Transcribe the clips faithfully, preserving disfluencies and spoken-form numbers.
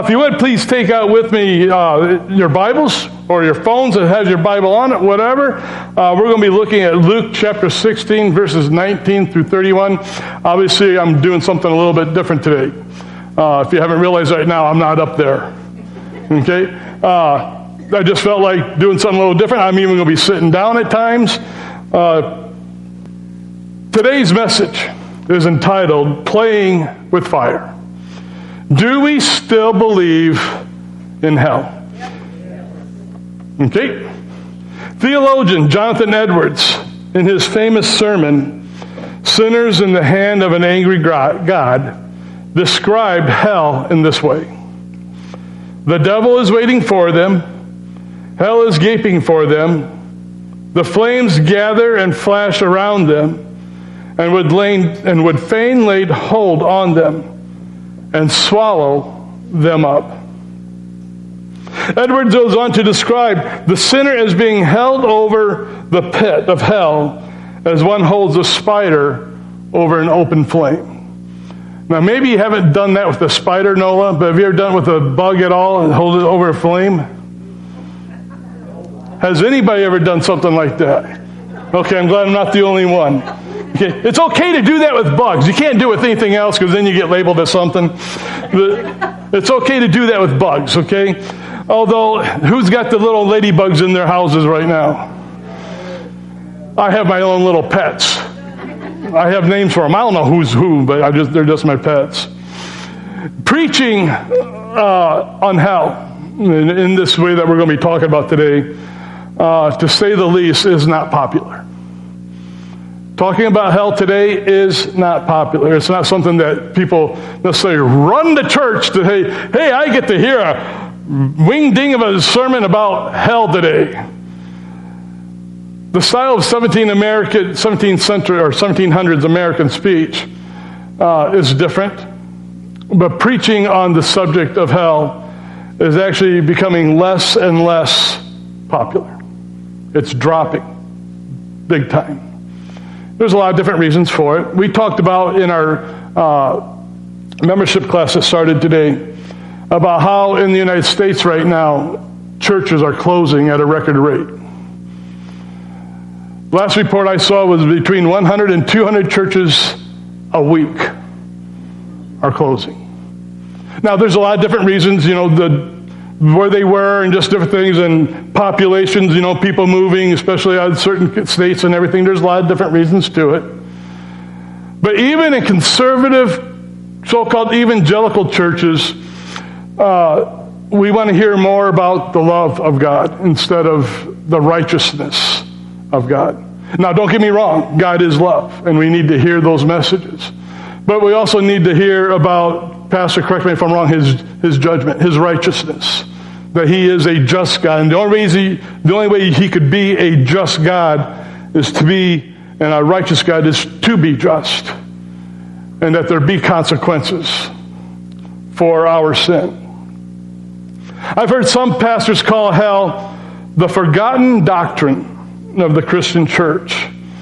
If you would, please take out with me uh, your Bibles or your phones that has your Bible on it, whatever. Uh, we're going to be looking at Luke chapter sixteen, verses nineteen through thirty-one. Obviously, I'm doing something a little bit different today. Uh, if you haven't realized right now, I'm not up there. Okay? Uh, I just felt like doing something a little different. I'm even going to be sitting down at times. Uh, today's message is entitled, Playing with Fire. Do we still believe in hell? Okay. Theologian Jonathan Edwards, in his famous sermon, Sinners in the Hand of an Angry God, described hell in this way. The devil is waiting for them. Hell is gaping for them. The flames gather and flash around them and would, lay, and would fain lay hold on them and swallow them up. Edwards goes on to describe the sinner as being held over the pit of hell as one holds a spider over an open flame. Now, maybe you haven't done that with a spider, Nola, but have you ever done it with a bug at all and hold it over a flame? Has anybody ever done something like that? Okay, I'm glad I'm not the only one. Okay. It's okay to do that with bugs. You can't do it with anything else because then you get labeled as something. But it's okay to do that with bugs, okay? Although, who's got the little ladybugs in their houses right now? I have my own little pets. I have names for them. I don't know who's who, but I just they're just my pets. Preaching uh, on hell, in, in this way that we're going to be talking about today, uh, to say the least, is not popular. Talking about hell today is not popular. It's not something that people necessarily run to church to, hey, hey, I get to hear a wing-ding of a sermon about hell today. The style of seventeen American, seventeenth century or seventeen hundreds American speech uh, is different, but preaching on the subject of hell is actually becoming less and less popular. It's dropping big time. There's a lot of different reasons for it. We talked about in our uh, membership class that started today about how in the United States right now, churches are closing at a record rate. Last report I saw was between one hundred and two hundred churches a week are closing. Now, there's a lot of different reasons, you know, the where they were and just different things and populations, you know, people moving, especially out of certain states and everything. There's a lot of different reasons to it. But even in conservative, so-called evangelical churches, uh, we want to hear more about the love of God instead of the righteousness of God. Now, don't get me wrong. God is love, and we need to hear those messages. But we also need to hear about, Pastor, correct me if I'm wrong, his, his judgment, his righteousness. That he is a just God. And the only, he, the only way he could be a just God is to be, and a righteous God is to be just. And that there be consequences for our sin. I've heard some pastors call hell the forgotten doctrine of the Christian church.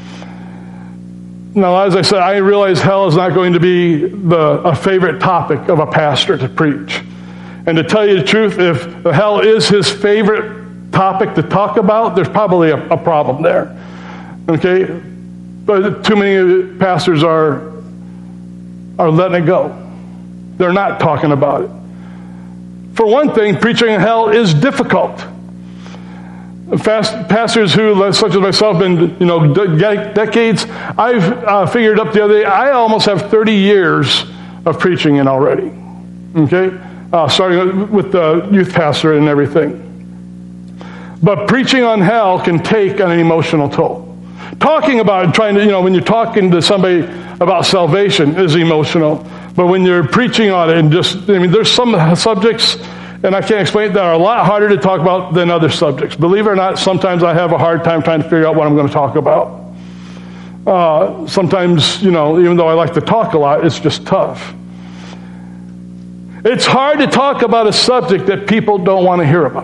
Now, as I said, I realize hell is not going to be the, a favorite topic of a pastor to preach. And to tell you the truth, if hell is his favorite topic to talk about, there's probably a, a problem there. Okay? But too many pastors are, are letting it go. They're not talking about it. For one thing, preaching in hell is difficult. Fast, pastors who, such as myself, been you know de- decades. I've uh, figured up the other day. I almost have thirty years of preaching in already. Okay, uh, starting with the youth pastor and everything. But preaching on hell can take an emotional toll. Talking about it, trying to you know when you're talking to somebody about salvation is emotional. But when you're preaching on it and just I mean, there's some subjects. And I can't explain it, that are a lot harder to talk about than other subjects. Believe it or not, sometimes I have a hard time trying to figure out what I'm going to talk about. Uh, sometimes, you know, even though I like to talk a lot, it's just tough. It's hard to talk about a subject that people don't want to hear about.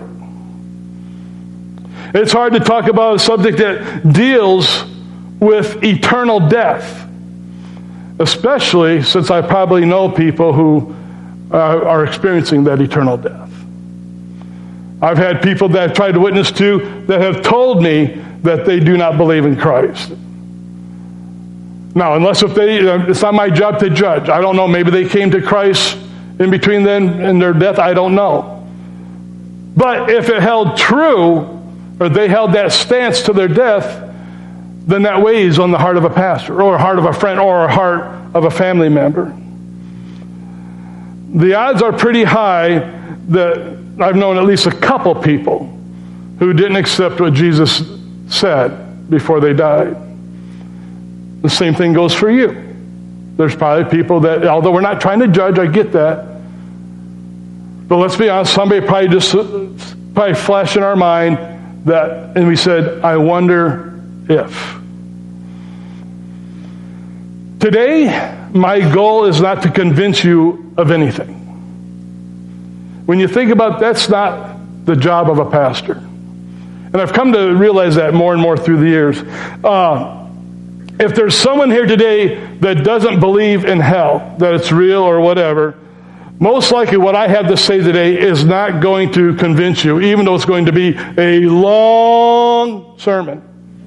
It's hard to talk about a subject that deals with eternal death. Especially since I probably know people who uh, are experiencing that eternal death. I've had people that I've tried to witness to that have told me that they do not believe in Christ. Now, unless if they, it's not my job to judge. I don't know. Maybe they came to Christ in between then and their death. I don't know. But if it held true, or they held that stance to their death, then that weighs on the heart of a pastor, or a heart of a friend, or a heart of a family member. The odds are pretty high that I've known at least a couple people who didn't accept what Jesus said before they died. The same thing goes for you. There's probably people that, although we're not trying to judge, I get that. But let's be honest, somebody probably just probably flashed in our mind that, and we said, I wonder if. Today, my goal is not to convince you of anything. When you think about that's not the job of a pastor. And I've come to realize that more and more through the years. Uh, if there's someone here today that doesn't believe in hell, that it's real or whatever, most likely what I have to say today is not going to convince you, even though it's going to be a long sermon.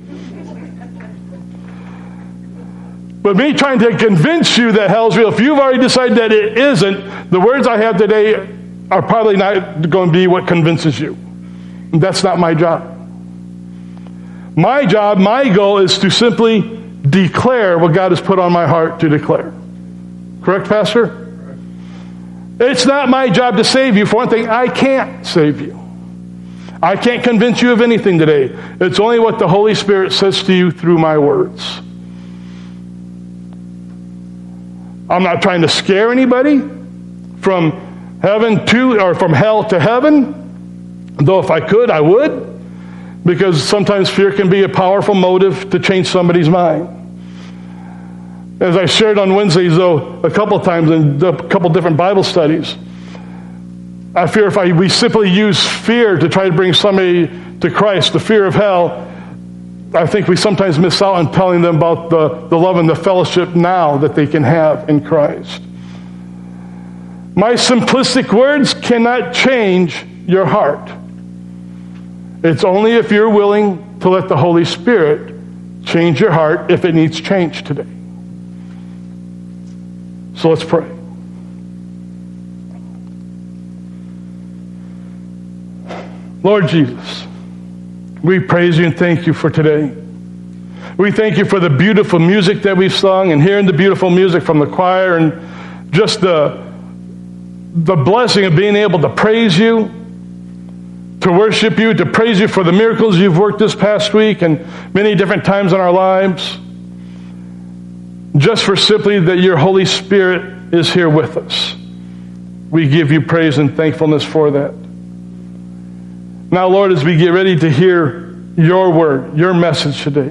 But me trying to convince you that hell's real, if you've already decided that it isn't, the words I have today are probably not going to be what convinces you. That's not my job. My job, my goal is to simply declare what God has put on my heart to declare. Correct, Pastor? It's not my job to save you. For one thing, I can't save you. I can't convince you of anything today. It's only what the Holy Spirit says to you through my words. I'm not trying to scare anybody from heaven to, or from hell to heaven, though if I could, I would, because sometimes fear can be a powerful motive to change somebody's mind. As I shared on Wednesdays, though, a couple times in a couple different Bible studies, I fear if I, we simply use fear to try to bring somebody to Christ, the fear of hell, I think we sometimes miss out on telling them about the, the love and the fellowship now that they can have in Christ. My simplistic words cannot change your heart. It's only if you're willing to let the Holy Spirit change your heart if it needs change today. So let's pray. Lord Jesus, we praise you and thank you for today. We thank you for the beautiful music that we've sung and hearing the beautiful music from the choir and just the, the blessing of being able to praise you, to worship you, to praise you for the miracles you've worked this past week and many different times in our lives. Just for simply that your Holy Spirit is here with us. We give you praise and thankfulness for that. Now, Lord, as we get ready to hear your word, your message today,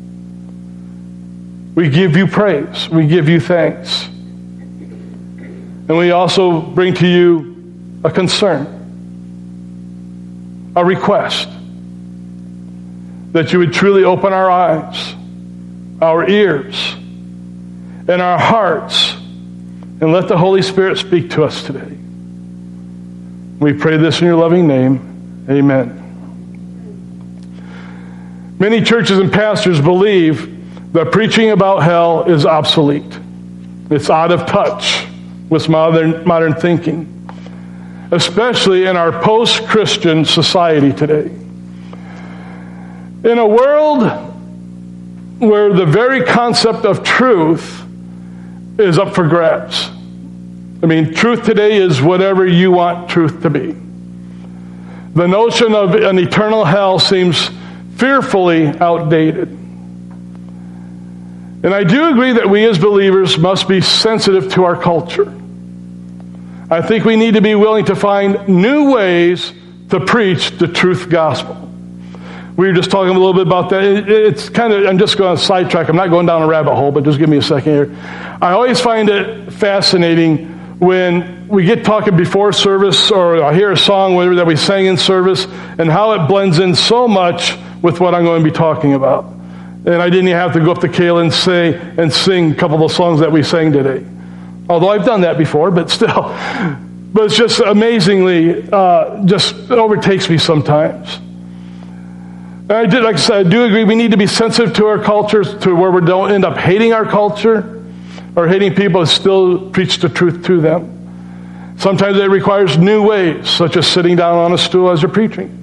we give you praise. We give you thanks. And we also bring to you a concern, a request, that you would truly open our eyes, our ears, and our hearts, and let the Holy Spirit speak to us today. We pray this in your loving name. Amen. Many churches and pastors believe that preaching about hell is obsolete. It's out of touch with modern, modern thinking, especially in our post-Christian society today. In a world where the very concept of truth is up for grabs. I mean, truth today is whatever you want truth to be. The notion of an eternal hell seems fearfully outdated. And I do agree that we as believers must be sensitive to our culture. I think we need to be willing to find new ways to preach the truth gospel. We were just talking a little bit about that. It's kind of, I'm just going to sidetrack. I'm not going down a rabbit hole, but just give me a second here. I always find it fascinating when we get talking before service, or I hear a song that we sang in service, and how it blends in so much with what I'm going to be talking about. And I didn't even have to go up to Kayla and say and sing a couple of the songs that we sang today. Although I've done that before, but still. But it's just amazingly, uh, just overtakes me sometimes. And I did, like I said, I do agree we need to be sensitive to our cultures, to where we don't end up hating our culture or hating people and still preach the truth to them. Sometimes it requires new ways, such as sitting down on a stool as you're preaching.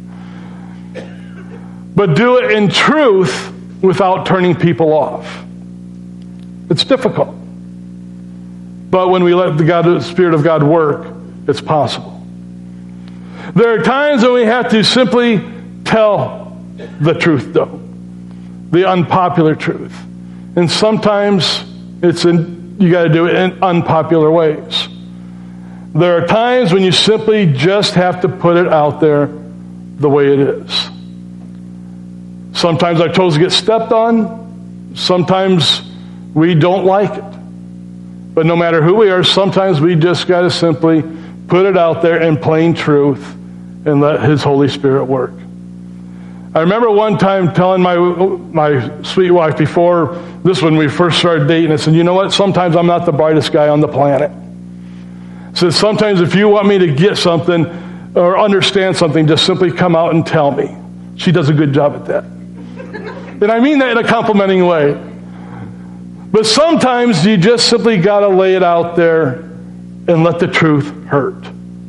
But do it in truth without turning people off. It's difficult. But when we let the, God, the Spirit of God work, it's possible. There are times when we have to simply tell the truth, though. The unpopular truth. And sometimes it's in, you got to do it in unpopular ways. There are times when you simply just have to put it out there the way it is. Sometimes our toes get stepped on. Sometimes we don't like it. But no matter who we are, sometimes we just got to simply put it out there in plain truth and let His Holy Spirit work. I remember one time telling my my sweet wife before this, when we first started dating, I said, you know what, sometimes I'm not the brightest guy on the planet. I said, sometimes if you want me to get something or understand something, just simply come out and tell me. She does a good job at that. And I mean that in a complimenting way. But sometimes you just simply got to lay it out there and let the truth hurt.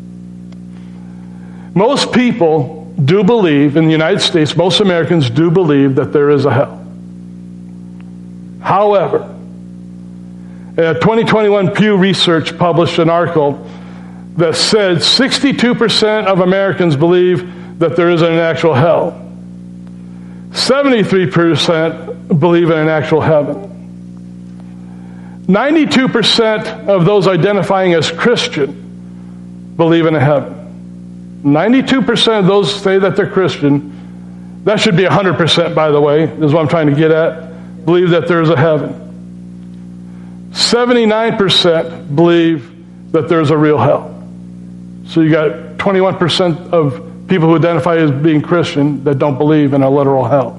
Most people do believe, in the United States, most Americans do believe that there is a hell. However, a twenty twenty-one Pew Research published an article that said sixty-two percent of Americans believe that there is an actual hell. seventy-three percent believe in an actual heaven. ninety-two percent of those identifying as Christian believe in a heaven. ninety-two percent of those say that they're Christian. That should be one hundred percent, by the way, is what I'm trying to get at. Believe that there's a heaven. seventy-nine percent believe that there's a real hell. So you got twenty-one percent of people who identify as being Christian that don't believe in a literal hell.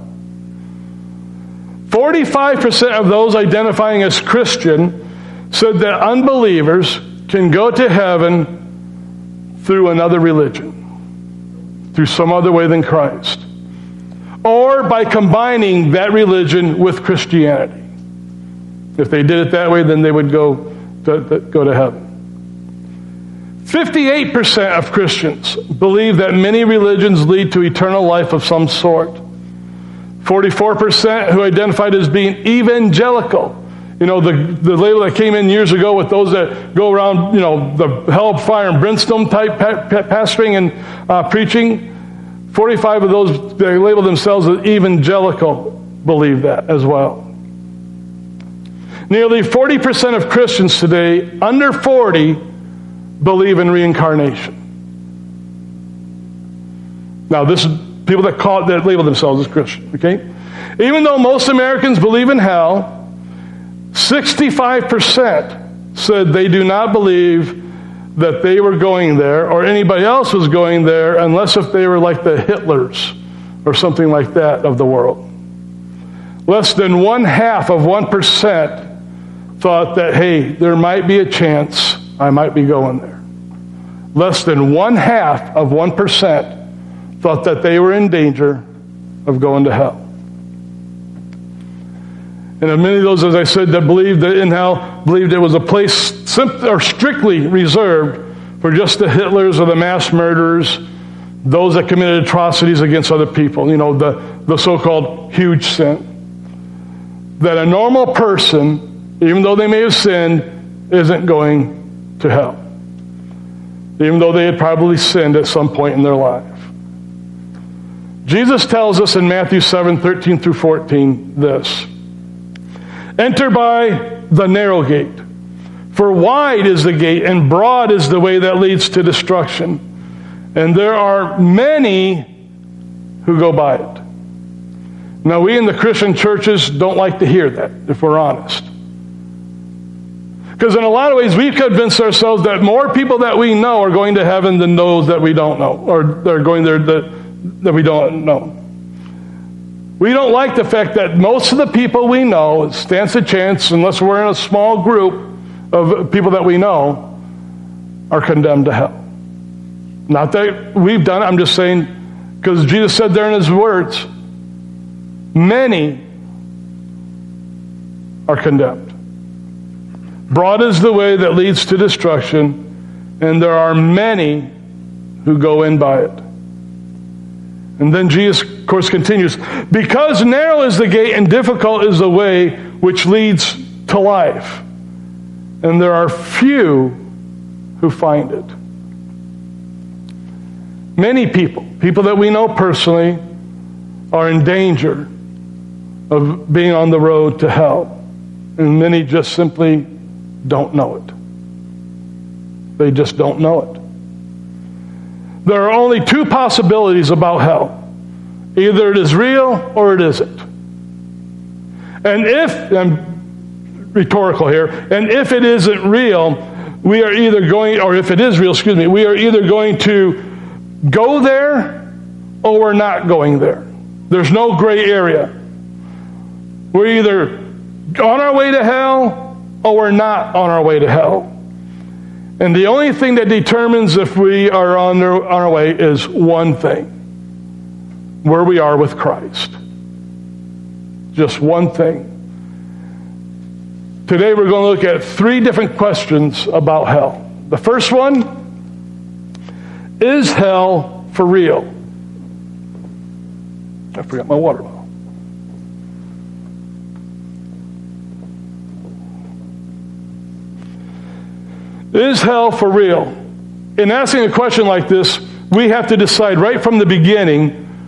forty-five percent of those identifying as Christian said that unbelievers can go to heaven through another religion, through some other way than Christ, or by combining that religion with Christianity. If they did it that way, then they would go to, to, go to heaven. fifty-eight percent of Christians believe that many religions lead to eternal life of some sort. forty-four percent who identified as being evangelical. You know, the, the label that came in years ago with those that go around, you know, the hellfire and brimstone type pa- pa- pastoring and uh, preaching. forty-five of those that label themselves as evangelical believe that as well. Nearly forty percent of Christians today, under forty, believe in reincarnation. Now, this is people that call that label themselves as Christian, okay? Even though most Americans believe in hell, sixty-five percent said they do not believe that they were going there or anybody else was going there unless if they were like the Hitlers or something like that of the world. Less than one half of one percent thought that, hey, there might be a chance I might be going there. Less than one half of one percent thought that they were in danger of going to hell. And many of those, as I said, that believed that in hell, believed it was a place simply or strictly reserved for just the Hitlers or the mass murderers, those that committed atrocities against other people, you know, the, the so-called huge sin. That a normal person, even though they may have sinned, isn't going to hell. Even though they had probably sinned at some point in their life. Jesus tells us in Matthew seven, thirteen through fourteen this. Enter by the narrow gate. For wide is the gate and broad is the way that leads to destruction. And there are many who go by it. Now we in the Christian churches don't like to hear that, if we're honest. Because in a lot of ways, we've convinced ourselves that more people that we know are going to heaven than those that we don't know, or they're going there that, that we don't know. We don't like the fact that most of the people we know, it stands a chance, unless we're in a small group, of people that we know are condemned to hell. Not that we've done it, I'm just saying, because Jesus said there in his words, many are condemned. Broad is the way that leads to destruction, and there are many who go in by it. And then Jesus, of course, continues, because narrow is the gate and difficult is the way which leads to life, and there are few who find it. Many people, people that we know personally, are in danger of being on the road to hell. And many just simply don't know it. They just don't know it. There are only two possibilities about hell. Either it is real or it isn't. And if, I'm rhetorical here, and if it isn't real, we are either going, or if it is real, excuse me, we are either going to go there or we're not going there. There's no gray area. We're either on our way to hell or we're not on our way to hell. And the only thing that determines if we are on, their, on our way is one thing: where we are with Christ. Just one thing. Today we're going to look at three different questions about hell. The first one, is hell for real? I forgot my water bottle. Is hell for real? In asking a question like this, we have to decide right from the beginning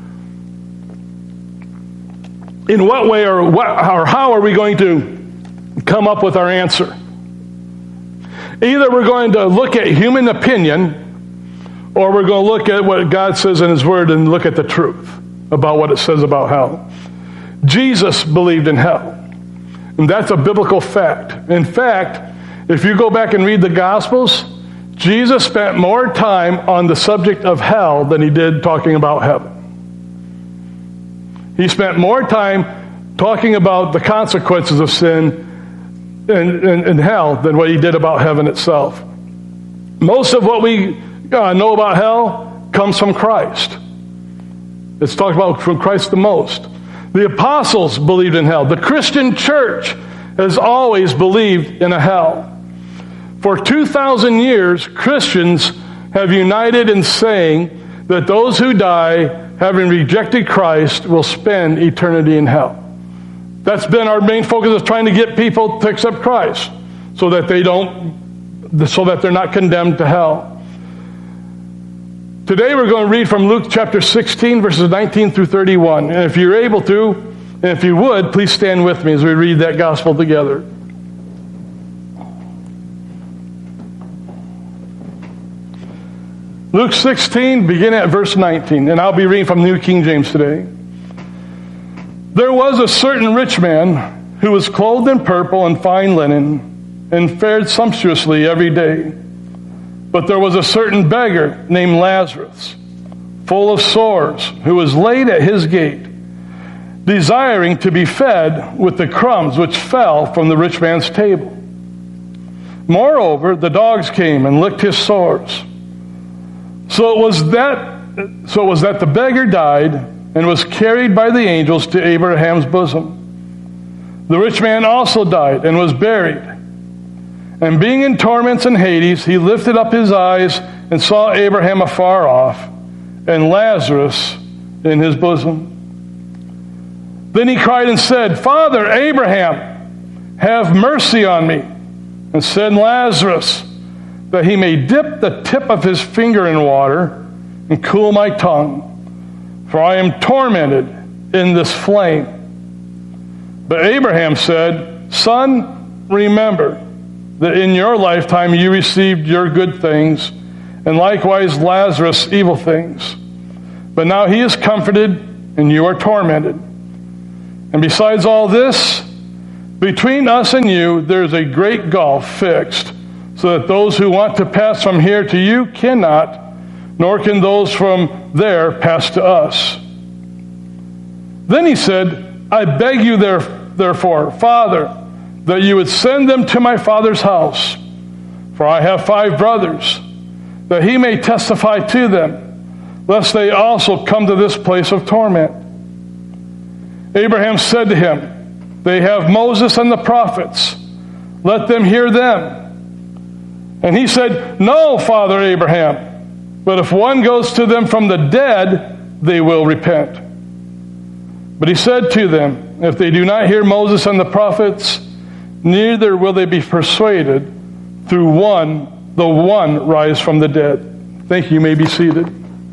in what way or, what, or how are we going to come up with our answer. Either we're going to look at human opinion, or we're going to look at what God says in his word and look at the truth about what it says about hell. Jesus believed in hell, and that's a biblical fact. In fact, if you go back and read the Gospels, Jesus spent more time on the subject of hell than he did talking about heaven. He spent more time talking about the consequences of sin in, in, in hell than what he did about heaven itself. Most of what we uh, know about hell comes from Christ. It's talked about from Christ the most. The apostles believed in hell. The Christian church has always believed in a hell. For two thousand years, Christians have united in saying that those who die, having rejected Christ, will spend eternity in hell. That's been our main focus, of trying to get people to accept Christ so that they don't, so that they're not condemned to hell. Today we're going to read from Luke chapter sixteen, verses nineteen through thirty-one. And if you're able to, and if you would, please stand with me as we read that gospel together. Luke sixteen, beginning at verse nineteen, and I'll be reading from New King James today. There was a certain rich man who was clothed in purple and fine linen, and fared sumptuously every day. But there was a certain beggar named Lazarus, full of sores, who was laid at his gate, desiring to be fed with the crumbs which fell from the rich man's table. Moreover, the dogs came and licked his sores. So it was that, so it was that the beggar died and was carried by the angels to Abraham's bosom. The rich man also died and was buried. And being in torments in Hades, he lifted up his eyes and saw Abraham afar off, and Lazarus in his bosom. Then he cried and said, Father Abraham, have mercy on me, and send Lazarus, that he may dip the tip of his finger in water and cool my tongue, for I am tormented in this flame. But Abraham said, Son, remember that in your lifetime you received your good things, and likewise Lazarus evil things. But now he is comforted, and you are tormented. And besides all this, between us and you there is a great gulf fixed, so that those who want to pass from here to you cannot, nor can those from there pass to us. Then he said, I beg you there, therefore, Father, that you would send them to my father's house, for I have five brothers, that he may testify to them, lest they also come to this place of torment. Abraham said to him, they have Moses and the prophets. Let them hear them. And he said, no, Father Abraham, but if one goes to them from the dead, they will repent. But he said to them, if they do not hear Moses and the prophets, neither will they be persuaded through one, the one rise from the dead. Thank you. You may be seated.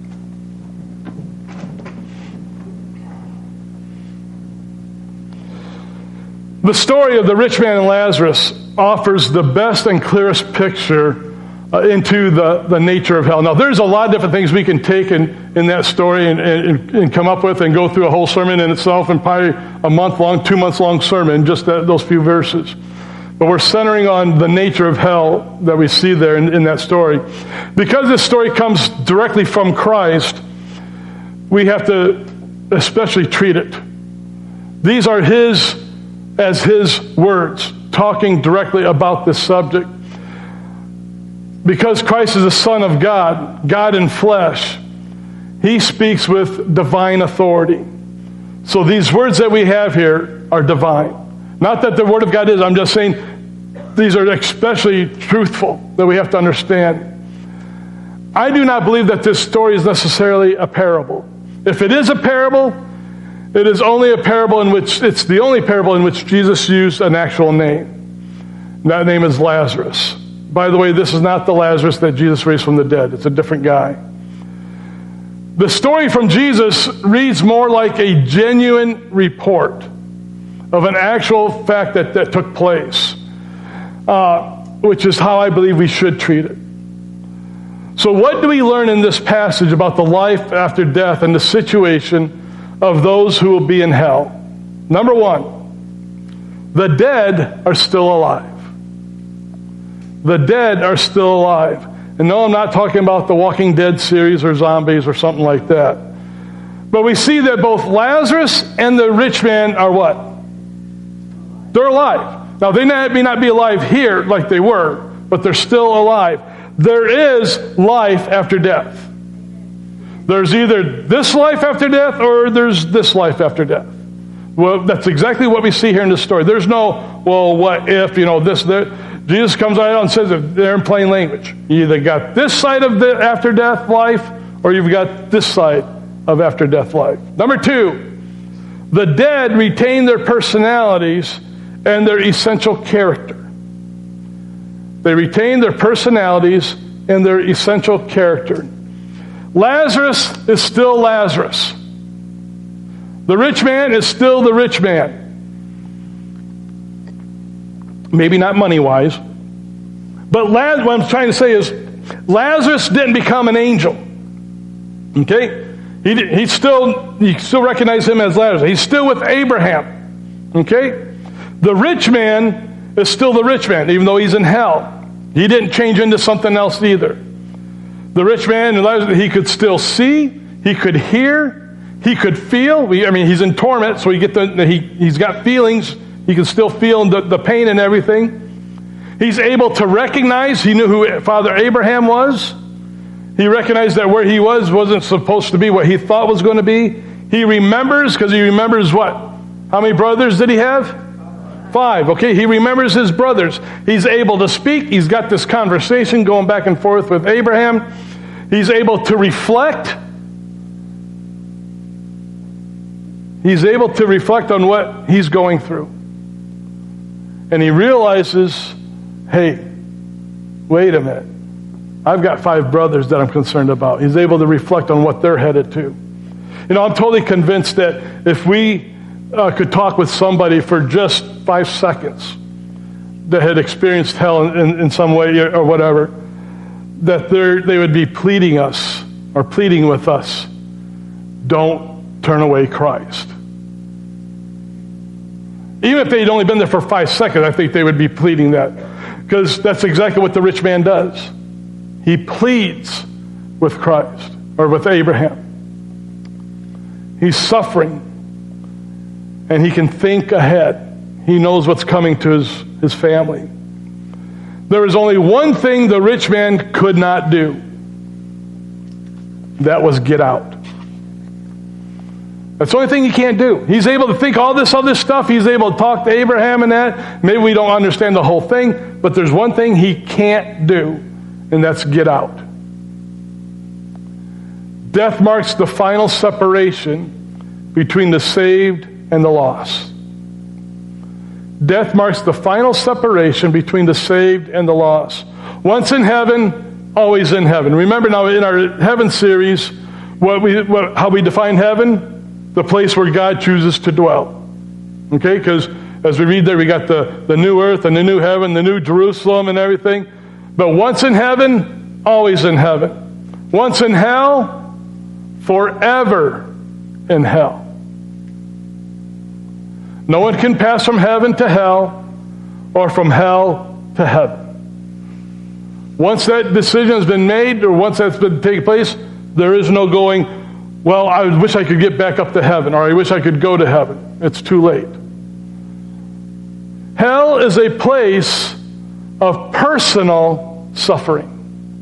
The story of the rich man and Lazarus offers the best and clearest picture uh, into the, the nature of hell. Now, there's a lot of different things we can take in, in that story and, and, and come up with and go through a whole sermon in itself, and probably a month-long, two-months-long sermon, just that, those few verses. But we're centering on the nature of hell that we see there in, in that story. Because this story comes directly from Christ, we have to especially treat it. These are his, as his words, talking directly about this subject. Because Christ is the Son of God, God in flesh, he speaks with divine authority. So these words that we have here are divine. Not that the Word of God is, I'm just saying these are especially truthful, that we have to understand. I do not believe that this story is necessarily a parable. If it is a parable, it is only a parable in which, it's the only parable in which Jesus used an actual name. That name is Lazarus. By the way, this is not the Lazarus that Jesus raised from the dead. It's a different guy. The story from Jesus reads more like a genuine report of an actual fact that, that took place, uh, which is how I believe we should treat it. So what do we learn in this passage about the life after death and the situation of those who will be in hell? Number one, the dead are still alive. The dead are still alive. And no, I'm not talking about the Walking Dead series or zombies or something like that. But we see that both Lazarus and the rich man are what? They're alive. Now, they may not be alive here like they were, but they're still alive. There is life after death. There's either this life after death or there's this life after death. Well, that's exactly what we see here in this story. There's no, well, what if, you know, this, that. Jesus comes right out and says it. They're in plain language. You either got this side of the after death life or you've got this side of after death life. Number two, the dead retain their personalities and their essential character. They retain their personalities and their essential character. Lazarus is still Lazarus. The rich man is still the rich man. Maybe not money-wise. But Laz- what I'm trying to say is, Lazarus didn't become an angel. Okay? He, he still, you still recognize him as Lazarus. He's still with Abraham. Okay? The rich man is still the rich man, even though he's in hell. He didn't change into something else either. The rich man, Lazarus, he could still see, he could hear, he could feel. We, I mean, he's in torment, so he get the, he, he's got feelings. He can still feel the, the pain and everything. He's able to recognize. He knew who Father Abraham was. He recognized that where he was wasn't supposed to be what he thought was going to be. He remembers, because he remembers what? How many brothers did he have? Five. Okay, he remembers his brothers. He's able to speak. He's got this conversation going back and forth with Abraham. He's able to reflect. He's able to reflect on what he's going through. And he realizes, hey, wait a minute. I've got five brothers that I'm concerned about. He's able to reflect on what they're headed to. You know, I'm totally convinced that if we uh, could talk with somebody for just five seconds that had experienced hell in, in, in some way or whatever, that they would be pleading us or pleading with us, don't turn away Christ. Even if they'd only been there for five seconds, I think they would be pleading that. Because that's exactly what the rich man does. He pleads with Christ, or with Abraham. He's suffering, and he can think ahead. He knows what's coming to his, his family. There was only one thing the rich man could not do. That was get out. That's the only thing he can't do. He's able to think all this other stuff. He's able to talk to Abraham and that. Maybe we don't understand the whole thing, but there's one thing he can't do, and that's get out. Death marks the final separation between the saved and the lost. Death marks the final separation between the saved and the lost. Once in heaven, always in heaven. Remember now in our heaven series, what we, what, how we define heaven? The place where God chooses to dwell. Okay, because as we read there, we got the, the new earth and the new heaven, the new Jerusalem and everything. But once in heaven, always in heaven. Once in hell, forever in hell. No one can pass from heaven to hell or from hell to heaven. Once that decision has been made or once that's been taking place, there is no going, well, I wish I could get back up to heaven, or I wish I could go to heaven. It's too late. Hell is a place of personal suffering.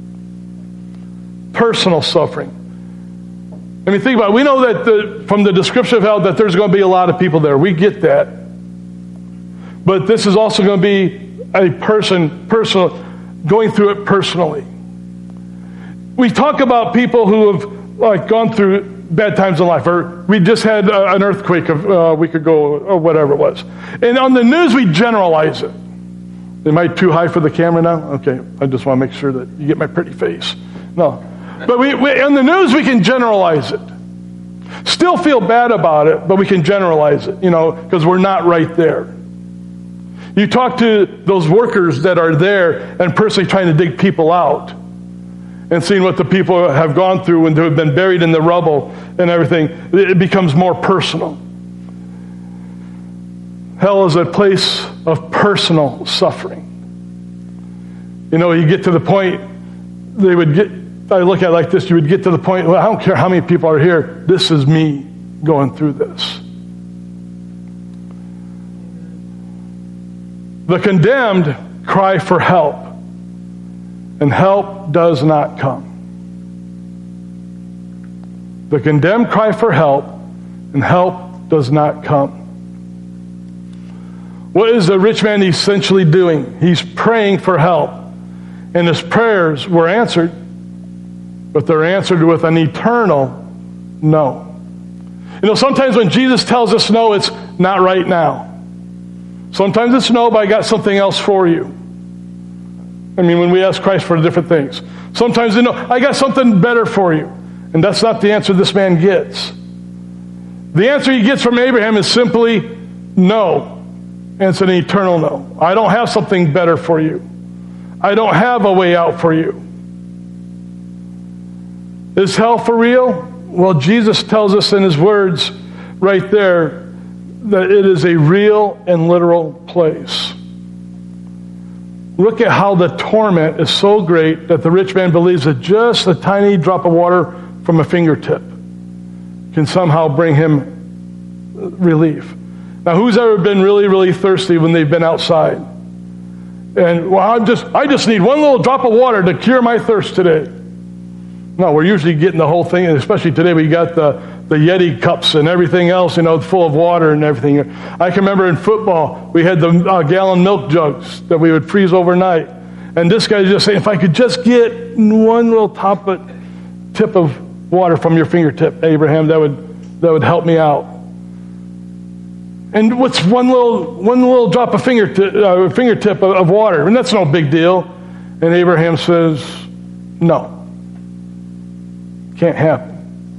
Personal suffering. I mean, think about it. We know that the, from the description of hell that there's going to be a lot of people there. We get that. But this is also going to be a person, personal, going through it personally. We talk about people who have like gone through bad times in life, or we just had uh, an earthquake a uh, week ago, or whatever it was. And on the news, we generalize it. Am I too high for the camera now? Okay, I just want to make sure that you get my pretty face. No. But we, we on the news, we can generalize it. Still feel bad about it, but we can generalize it, you know, because we're not right there. You talk to those workers that are there and personally trying to dig people out and seeing what the people have gone through and who have been buried in the rubble and everything, it becomes more personal. Hell is a place of personal suffering. You know, you get to the point, they would get, I look at it like this, you would get to the point, well, I don't care how many people are here, this is me going through this. The condemned cry for help, and help does not come. The condemned cry for help, and help does not come. What is the rich man essentially doing? He's praying for help. And his prayers were answered, but they're answered with an eternal no. You know, sometimes when Jesus tells us no, it's not right now. Sometimes it's no, but I got something else for you. I mean, when we ask Christ for different things. Sometimes they know, I got something better for you. And that's not the answer this man gets. The answer he gets from Abraham is simply no. And it's an eternal no. I don't have something better for you. I don't have a way out for you. Is hell for real? Well, Jesus tells us in his words right there that it is a real and literal place. Look at how the torment is so great that the rich man believes that just a tiny drop of water from a fingertip can somehow bring him relief. Now, who's ever been really, really thirsty when they've been outside? And, well, I'm just, I just need one little drop of water to cure my thirst today. No, we're usually getting the whole thing, and especially today we got the, the Yeti cups and everything else, you know, full of water and everything. I can remember in football, we had the uh, gallon milk jugs that we would freeze overnight. And this guy's just saying, if I could just get one little top of, tip of water from your fingertip, Abraham, that would that would help me out. And what's one little one little drop of fingertip, uh, fingertip of, of water? And that's no big deal. And Abraham says, no. Can't happen.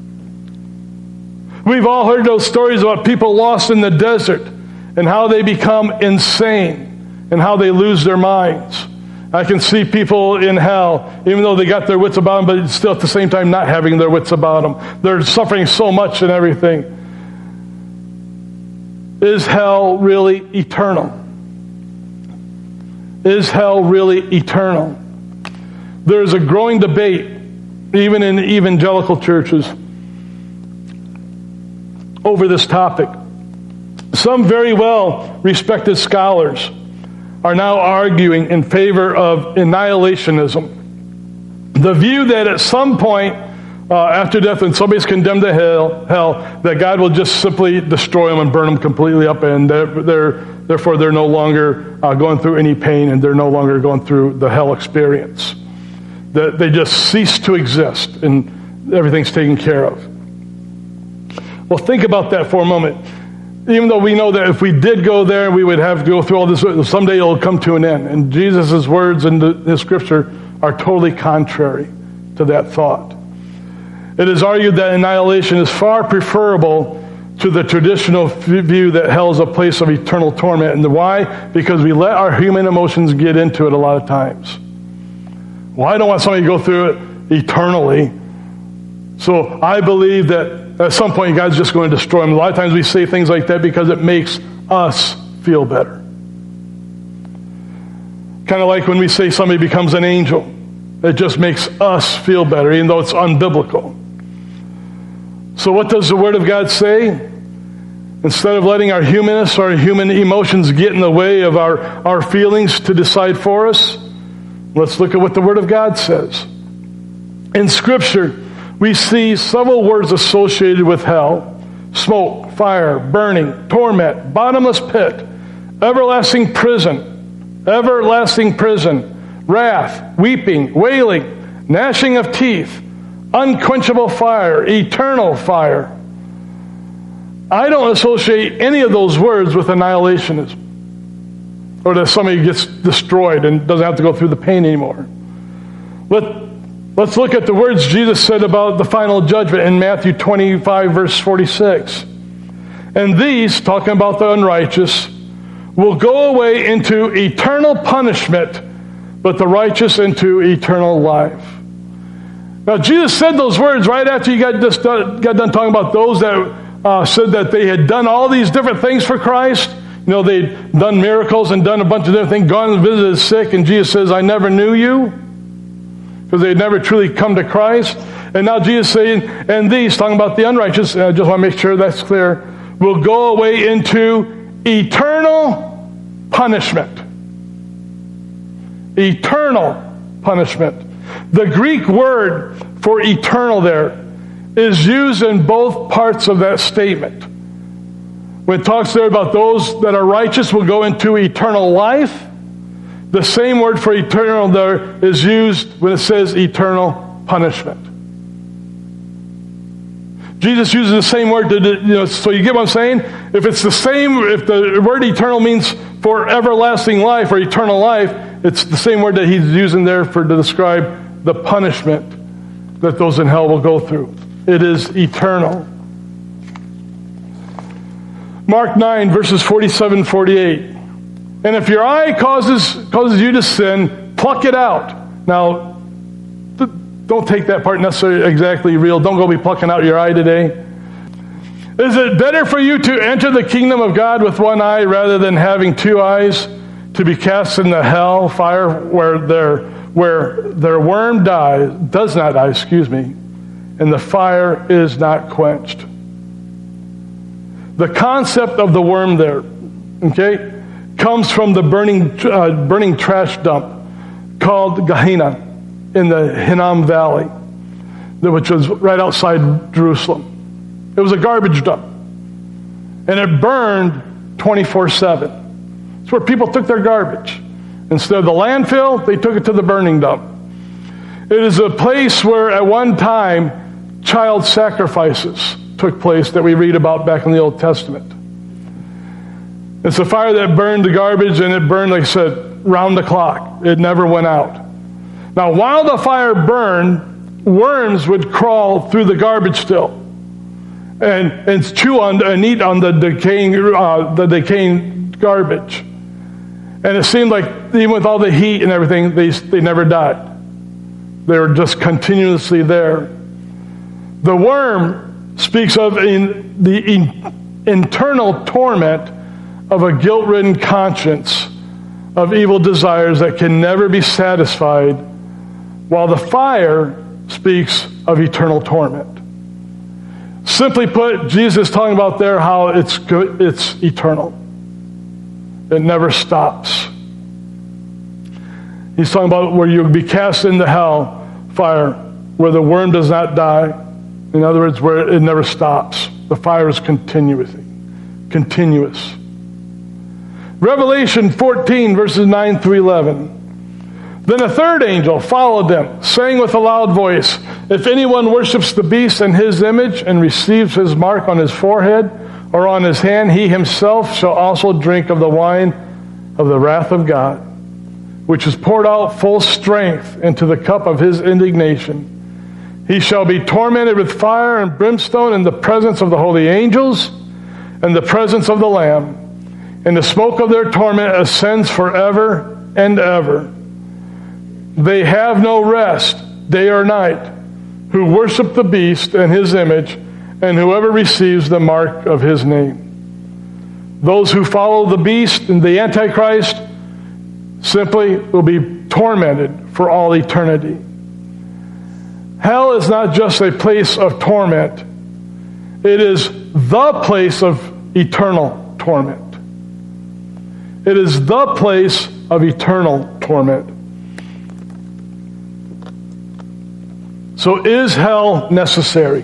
We've all heard those stories about people lost in the desert and how they become insane and how they lose their minds. I can see people in hell, even though they got their wits about them, but still at the same time not having their wits about them. They're suffering so much and everything. Is hell really eternal? Is hell really eternal? There's a growing debate, even in evangelical churches, over this topic. Some very well respected scholars are now arguing in favor of annihilationism. The view that at some point uh, after death, when somebody's condemned to hell, hell, that God will just simply destroy them and burn them completely up, and they're, they're, therefore they're no longer uh, going through any pain, and they're no longer going through the hell experience. That they just cease to exist, and everything's taken care of. Well, think about that for a moment. Even though we know that if we did go there, we would have to go through all this, someday it'll come to an end. And Jesus' words in the, the Scripture are totally contrary to that thought. It is argued that annihilation is far preferable to the traditional view that hell is a place of eternal torment. And why? Because we let our human emotions get into it a lot of times. Well, I don't want somebody to go through it eternally. So I believe that at some point God's just going to destroy them. A lot of times we say things like that because it makes us feel better. Kind of like when we say somebody becomes an angel. It just makes us feel better, even though it's unbiblical. So what does the Word of God say? Instead of letting our humanness or our human emotions get in the way of our, our feelings to decide for us, let's look at what the Word of God says. In Scripture, we see several words associated with hell: smoke, fire, burning, torment, bottomless pit, everlasting prison, everlasting prison, wrath, weeping, wailing, gnashing of teeth, unquenchable fire, eternal fire. I don't associate any of those words with annihilationism, or that somebody gets destroyed and doesn't have to go through the pain anymore. Let Let's look at the words Jesus said about the final judgment in Matthew twenty-five, verse forty-six. And these, talking about the unrighteous, will go away into eternal punishment, but the righteous into eternal life. Now, Jesus said those words right after he got, just done, got done talking about those that uh, said that they had done all these different things for Christ. You know, they'd done miracles and done a bunch of different things, gone and visited the sick, and Jesus says, I never knew you. Because they had never truly come to Christ. And now Jesus is saying, and these, talking about the unrighteous, and I just want to make sure that's clear, will go away into eternal punishment. Eternal punishment. The Greek word for eternal there is used in both parts of that statement. When it talks there about those that are righteous will go into eternal life, the same word for eternal there is used when it says eternal punishment. Jesus uses the same word to, you know, so you get what I'm saying? If it's the same, if the word eternal means for everlasting life or eternal life, it's the same word that he's using there for to describe the punishment that those in hell will go through. It is eternal. Mark nine, verses forty-seven, forty-eight. And if your eye causes causes you to sin, pluck it out. Now, th- don't take that part necessarily exactly real. Don't go be plucking out your eye today. Is it better for you to enter the kingdom of God with one eye rather than having two eyes, to be cast in the hell fire where their where their worm dies does not die, excuse me, and the fire is not quenched? The concept of the worm there, okay, comes from the burning uh, burning trash dump called Gehenna in the Hinnom Valley, which was right outside Jerusalem. It was a garbage dump, and it burned twenty-four seven. It's where people took their garbage. Instead of the landfill, they took it to the burning dump. It is a place where at one time child sacrifices took place that we read about back in the Old Testament. It's a fire that burned the garbage, and it burned, like I said, round the clock. It never went out. Now, while the fire burned, worms would crawl through the garbage still and, and chew on and eat on the decaying, uh, the decaying garbage. And it seemed like even with all the heat and everything, they, they never died. They were just continuously there. The worm speaks of in the in, internal torment of a guilt-ridden conscience of evil desires that can never be satisfied, while the fire speaks of eternal torment. Simply put, Jesus is talking about there how it's good, it's eternal. It never stops. He's talking about where you'll be cast into hell fire, where the worm does not die. In other words, where it never stops. The fire is continuous. Continuous. Revelation fourteen, verses nine through eleven. Then a third angel followed them, saying with a loud voice, if anyone worships the beast and his image and receives his mark on his forehead or on his hand, he himself shall also drink of the wine of the wrath of God, which is poured out full strength into the cup of his indignation. He shall be tormented with fire and brimstone in the presence of the holy angels and the presence of the Lamb. And the smoke of their torment ascends forever and ever. They have no rest, day or night, who worship the beast and his image, and whoever receives the mark of his name. Those who follow the beast and the Antichrist simply will be tormented for all eternity. Hell is not just a place of torment. It is the place of eternal torment. It is the place of eternal torment. So is hell necessary?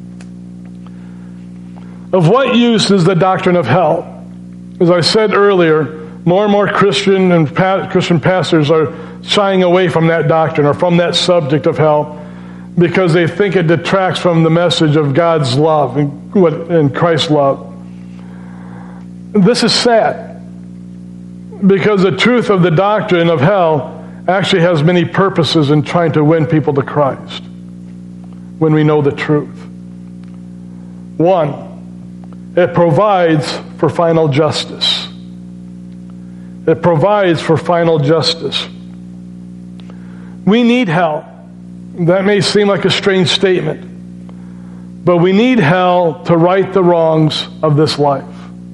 Of what use is the doctrine of hell? As I said earlier, more and more Christian and pa- Christian pastors are shying away from that doctrine or from that subject of hell because they think it detracts from the message of God's love and, and Christ's love. This is sad because the truth of the doctrine of hell actually has many purposes in trying to win people to Christ when we know the truth. One, it provides for final justice. It provides for final justice. We need hell. That may seem like a strange statement, but we need hell to right the wrongs of this life.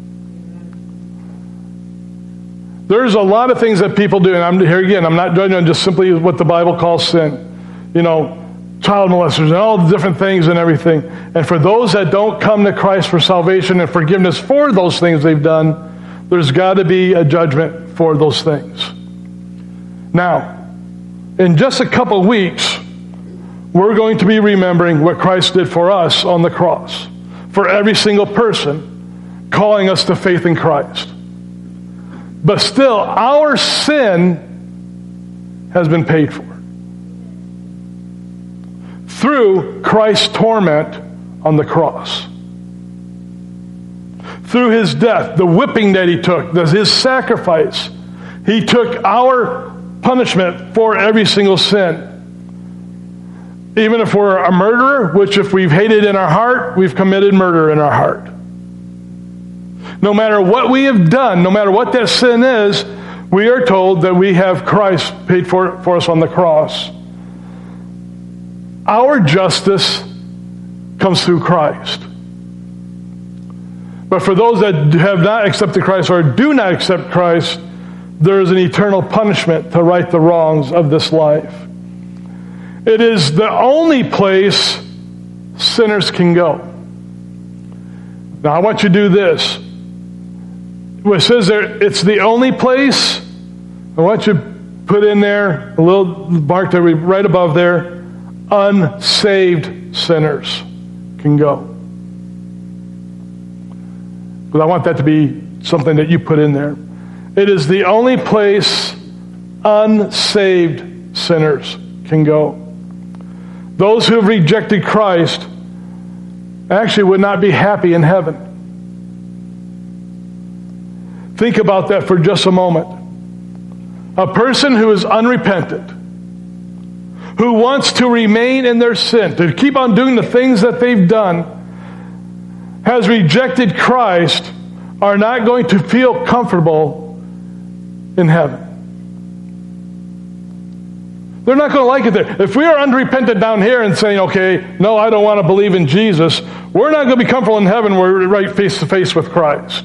There's a lot of things that people do, and I'm here again, I'm not judging on just simply what the Bible calls sin. You know, child molesters and all the different things and everything. And for those that don't come to Christ for salvation and forgiveness for those things they've done, there's got to be a judgment for those things. Now, in just a couple weeks, we're going to be remembering what Christ did for us on the cross. For every single person, calling us to faith in Christ. But still, our sin has been paid for through Christ's torment on the cross. Through his death, the whipping that he took, his sacrifice, he took our punishment for every single sin. Even if we're a murderer, which if we've hated in our heart, we've committed murder in our heart. No matter what we have done, no matter what that sin is, we are told that we have Christ paid for, for us on the cross. Our justice comes through Christ. But for those that have not accepted Christ or do not accept Christ, there is an eternal punishment to right the wrongs of this life. It is the only place sinners can go. Now I want you to do this. When it says there, it's the only place, I want you to put in there a little mark that we right above there, unsaved sinners can go. But I want that to be something that you put in there. It is the only place unsaved sinners can go. Those who have rejected Christ actually would not be happy in heaven. Think about that for just a moment. A person who is unrepentant, who wants to remain in their sin, to keep on doing the things that they've done, has rejected Christ, are not going to feel comfortable in heaven. They're not going to like it there. If we are unrepentant down here and saying, okay, no, I don't want to believe in Jesus, we're not going to be comfortable in heaven where we're right face to face with Christ.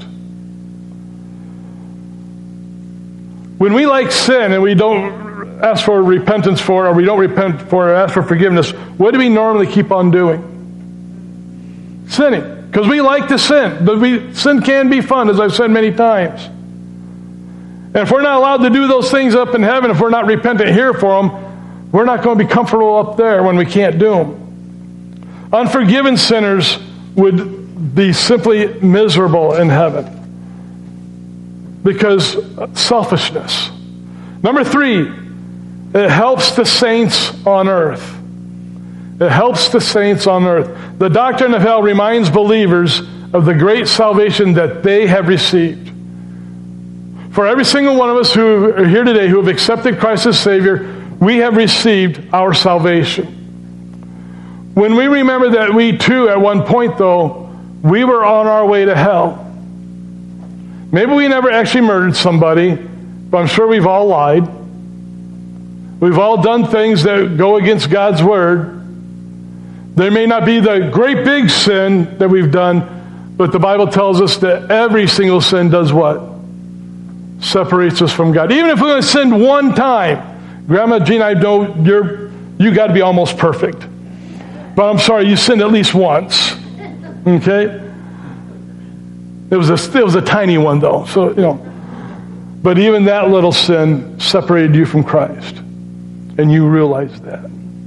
When we like sin and we don't ask for repentance for, or we don't repent for, or ask for forgiveness, what do we normally keep on doing? Sinning. Because we like to sin. But we, sin can be fun, as I've said many times. And if we're not allowed to do those things up in heaven, if we're not repentant here for them, we're not going to be comfortable up there when we can't do them. Unforgiven sinners would be simply miserable in heaven because selfishness. Number three, it helps the saints on earth. It helps the saints on earth. The doctrine of hell reminds believers of the great salvation that they have received. For every single one of us who are here today who have accepted Christ as Savior, we have received our salvation. When we remember that we too, at one point though, we were on our way to hell. Maybe we never actually murdered somebody, but I'm sure we've all lied. We've all done things that go against God's Word. There may not be the great big sin that we've done, but the Bible tells us that every single sin does what? Separates us from God. Even if we're going to sin one time, Grandma Jean, I know you're, you got to be almost perfect. But I'm sorry, you sinned at least once. Okay? It was a, it was a tiny one though. So, you know. But even that little sin separated you from Christ. And you realize that.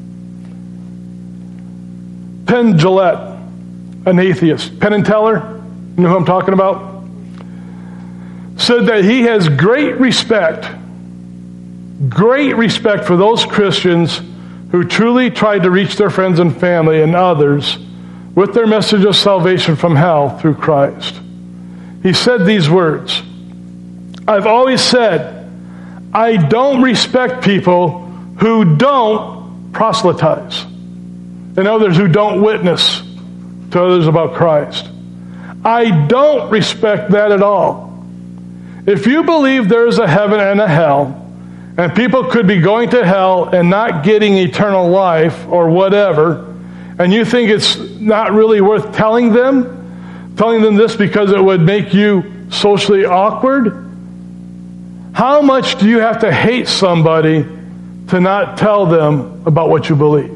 Penn Jillette, an atheist, Penn and Teller, you know who I'm talking about? Said that he has great respect, great respect for those Christians who truly tried to reach their friends and family and others with their message of salvation from hell through Christ. He said these words, I've always said, I don't respect people who don't proselytize. And others who don't witness to others about Christ. I don't respect that at all. If you believe there is a heaven and a hell, and people could be going to hell and not getting eternal life or whatever, and you think it's not really worth telling them, telling them this because it would make you socially awkward, how much do you have to hate somebody to not tell them about what you believe?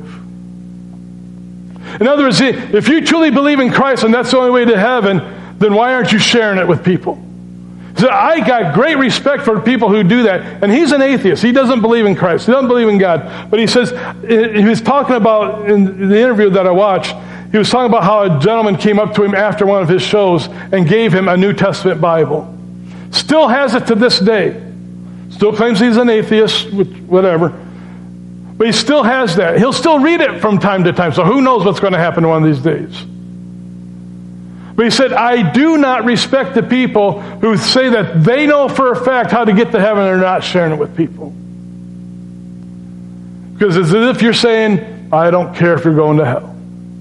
In other words, if you truly believe in Christ and that's the only way to heaven, then why aren't you sharing it with people? So I got great respect for people who do that. And he's an atheist. He doesn't believe in Christ. He doesn't believe in God. But he says, he was talking about, in the interview that I watched, he was talking about how a gentleman came up to him after one of his shows and gave him a New Testament Bible. Still has it to this day. Still claims he's an atheist, whatever. But he still has that. He'll still read it from time to time. So who knows what's going to happen one of these days. But he said, I do not respect the people who say that they know for a fact how to get to heaven and are not sharing it with people. Because it's as if you're saying, I don't care if you're going to hell.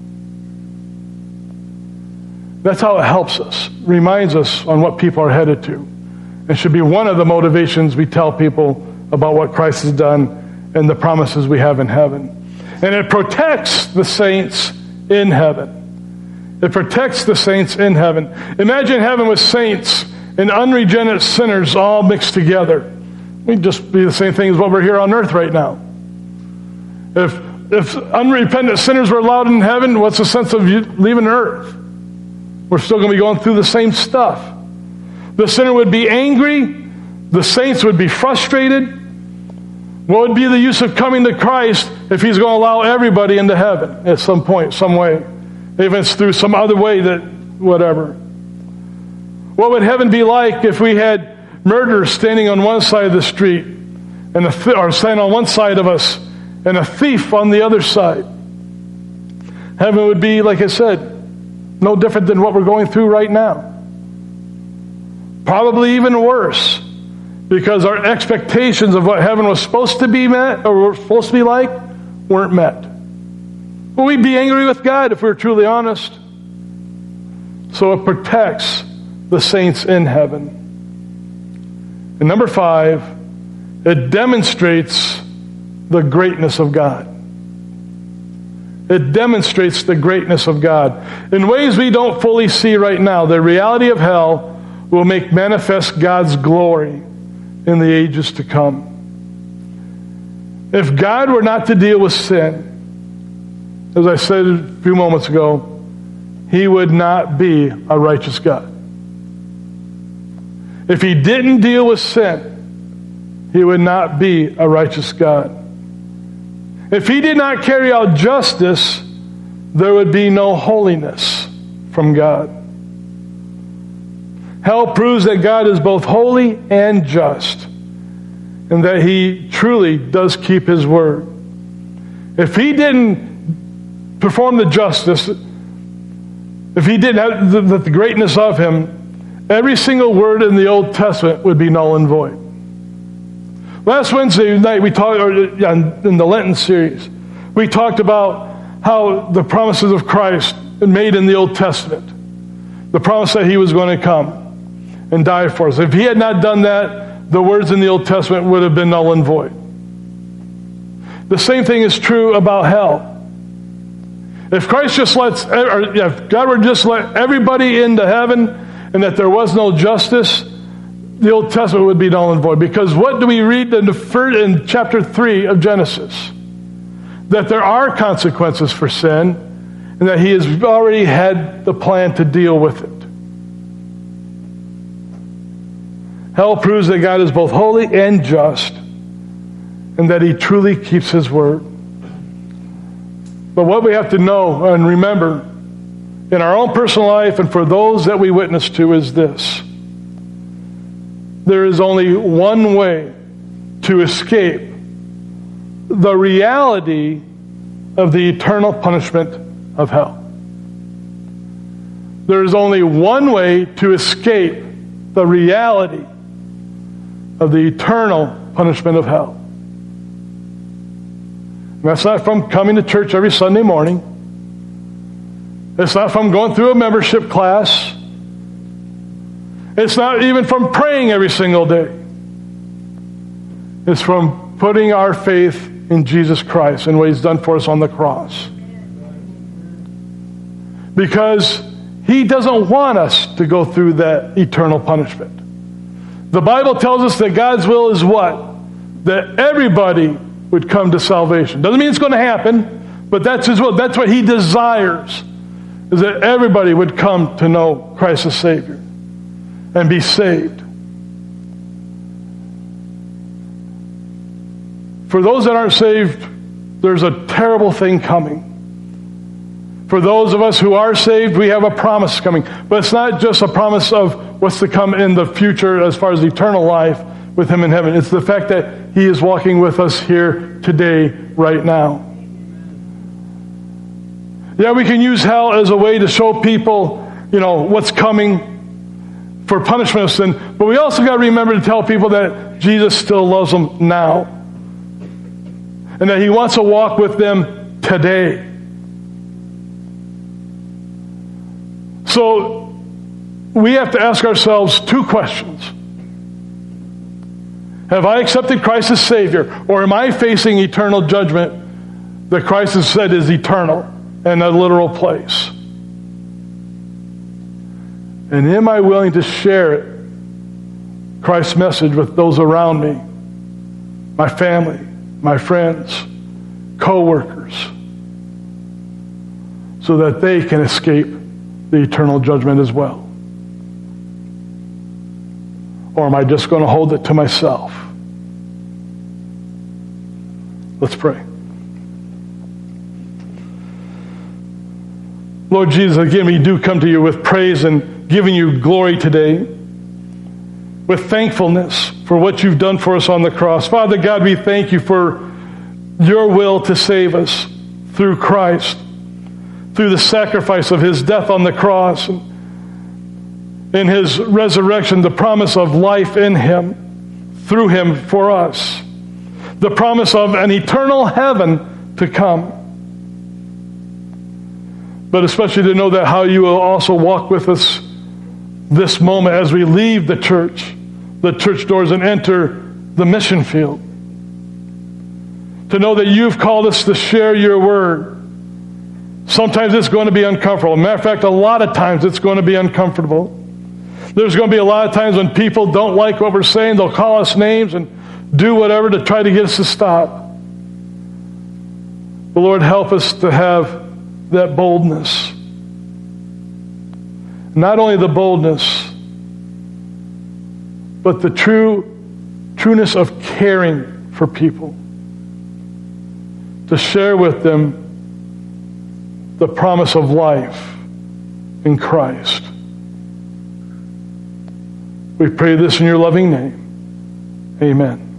That's how it helps us. Reminds us on what people are headed to. It should be one of the motivations we tell people about what Christ has done and the promises we have in heaven. And it protects the saints in heaven. It protects the saints in heaven. Imagine heaven with saints and unregenerate sinners all mixed together. We'd just be the same thing as what we're here on earth right now. If if unrepentant sinners were allowed in heaven, what's the sense of you leaving earth? We're still going to be going through the same stuff. The sinner would be angry. The saints would be frustrated. What would be the use of coming to Christ if he's going to allow everybody into heaven at some point, some way? If it's through some other way that, whatever. What would heaven be like if we had murderers standing on one side of the street, and a th- or standing on one side of us, and a thief on the other side? Heaven would be, like I said, no different than what we're going through right now. Probably even worse, because our expectations of what heaven was supposed to be met, or were supposed to be like, weren't met. Will we be angry with God if we're truly honest? So it protects the saints in heaven. And number five, it demonstrates the greatness of God. It demonstrates the greatness of God. In ways we don't fully see right now, the reality of hell will make manifest God's glory in the ages to come. If God were not to deal with sin, as I said a few moments ago, he would not be a righteous God. If he didn't deal with sin, he would not be a righteous God. If he did not carry out justice, there would be no holiness from God. Hell proves that God is both holy and just, and that he truly does keep his word. If he didn't perform the justice, if he didn't have the, the greatness of him, every single word in the Old Testament would be null and void. Last Wednesday night, we talked, or in the Lenten series, we talked about how the promises of Christ made in the Old Testament, the promise that he was going to come and die for us. If he had not done that, the words in the Old Testament would have been null and void. The same thing is true about hell. If Christ just lets, or if God were just let everybody into heaven and that there was no justice, the Old Testament would be null and void. Because what do we read in, the first, in chapter three of Genesis? That there are consequences for sin and that he has already had the plan to deal with it. Hell proves that God is both holy and just and that he truly keeps his word. But what we have to know and remember in our own personal life and for those that we witness to is this. There is only one way to escape the reality of the eternal punishment of hell. There is only one way to escape the reality of the eternal punishment of hell. And that's not from coming to church every Sunday morning. It's not from going through a membership class. It's not even from praying every single day. It's from putting our faith in Jesus Christ and what he's done for us on the cross. Because he doesn't want us to go through that eternal punishment. The Bible tells us that God's will is what? That everybody would come to salvation. Doesn't mean it's going to happen, but that's his will. That's what he desires, is that everybody would come to know Christ as Savior and be saved. For those that aren't saved, there's a terrible thing coming. For those of us who are saved, we have a promise coming. But it's not just a promise of what's to come in the future as far as eternal life with him in heaven. It's the fact that he is walking with us here today, right now. Yeah, we can use hell as a way to show people, you know, what's coming for punishment of sin. But we also got to remember to tell people that Jesus still loves them now. And that he wants to walk with them today. So we have to ask ourselves two questions. Have I accepted Christ as Savior, or am I facing eternal judgment that Christ has said is eternal and a literal place? And am I willing to share it, Christ's message, with those around me, my family, my friends, co-workers, so that they can escape the eternal judgment as well? Or am I just going to hold it to myself? Let's pray. Lord Jesus, again, we do come to you with praise and giving you glory today, with thankfulness for what you've done for us on the cross. Father God, we thank you for your will to save us through Christ, through the sacrifice of his death on the cross, and in his resurrection, the promise of life in him, through him for us, the promise of an eternal heaven to come. But especially to know that how you will also walk with us this moment as we leave the church, the church doors, and enter the mission field. To know that you've called us to share your word. Sometimes it's going to be uncomfortable. Matter of fact, a lot of times it's going to be uncomfortable. There's going to be a lot of times when people don't like what we're saying. They'll call us names and do whatever to try to get us to stop. But Lord, help us to have that boldness Not only the boldness, but the true trueness of caring for people, to share with them the promise of life in Christ. We pray this in your loving name. Amen.